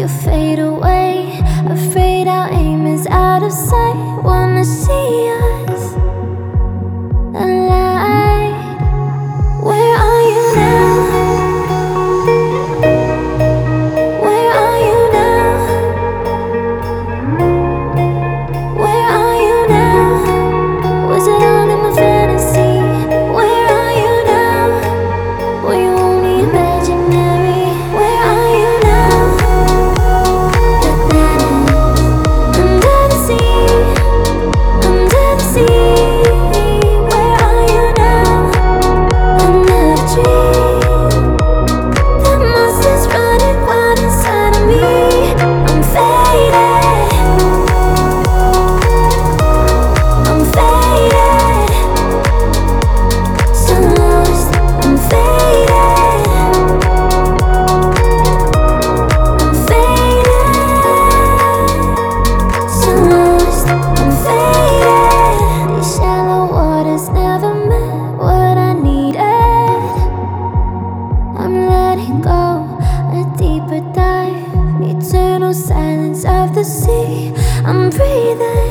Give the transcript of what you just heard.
you fade away, afraid our aim is out of sight. Wanna see us alive. Where are you now? Where are you now? Where are you now? Was it all in my fantasy? Where are you now? Were you only imaginary? Where are you now? Under the sea, under the sea. Where are you now? Under the tree. The monster's running wild inside of me. I'm faded, I'm faded, so lost. I'm faded, I'm faded, so lost. I'm faded. These shallow waters never meant what I needed. I'm letting go, a deeper dive, eternal silence of the sea. I'm breathing.